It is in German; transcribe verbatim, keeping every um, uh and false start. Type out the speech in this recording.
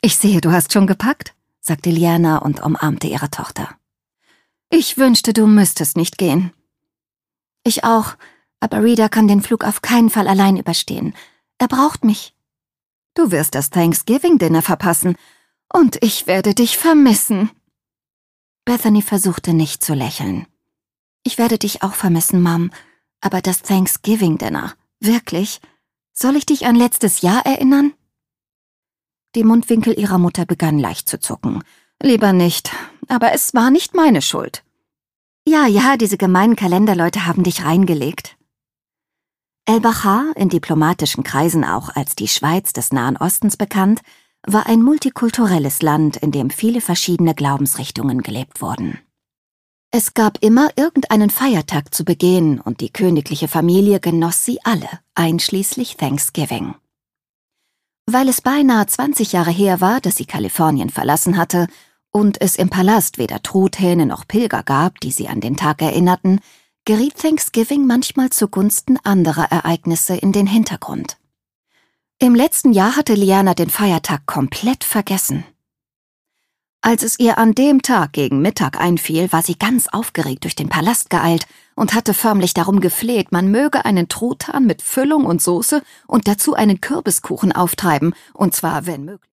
Ich sehe, du hast schon gepackt, sagte Liana und umarmte ihre Tochter. Ich wünschte, du müsstest nicht gehen. Ich auch, aber Reader kann den Flug auf keinen Fall allein überstehen. Er braucht mich. Du wirst das Thanksgiving-Dinner verpassen und ich werde dich vermissen. Bethany versuchte nicht zu lächeln. Ich werde dich auch vermissen, Mom, aber das Thanksgiving-Dinner, wirklich? Soll ich dich an letztes Jahr erinnern? Die Mundwinkel ihrer Mutter begannen leicht zu zucken. Lieber nicht, aber es war nicht meine Schuld. Ja, ja, diese gemeinen Kalenderleute haben dich reingelegt. El-Bacha, in diplomatischen Kreisen auch als die Schweiz des Nahen Ostens bekannt, war ein multikulturelles Land, in dem viele verschiedene Glaubensrichtungen gelebt wurden. Es gab immer irgendeinen Feiertag zu begehen und die königliche Familie genoss sie alle, einschließlich Thanksgiving. Weil es beinahe zwanzig Jahre her war, dass sie Kalifornien verlassen hatte und es im Palast weder Truthähne noch Pilger gab, die sie an den Tag erinnerten, geriet Thanksgiving manchmal zugunsten anderer Ereignisse in den Hintergrund. Im letzten Jahr hatte Liana den Feiertag komplett vergessen. Als es ihr an dem Tag gegen Mittag einfiel, war sie ganz aufgeregt durch den Palast geeilt und hatte förmlich darum gefleht, man möge einen Truthahn mit Füllung und Soße und dazu einen Kürbiskuchen auftreiben, und zwar wenn möglich.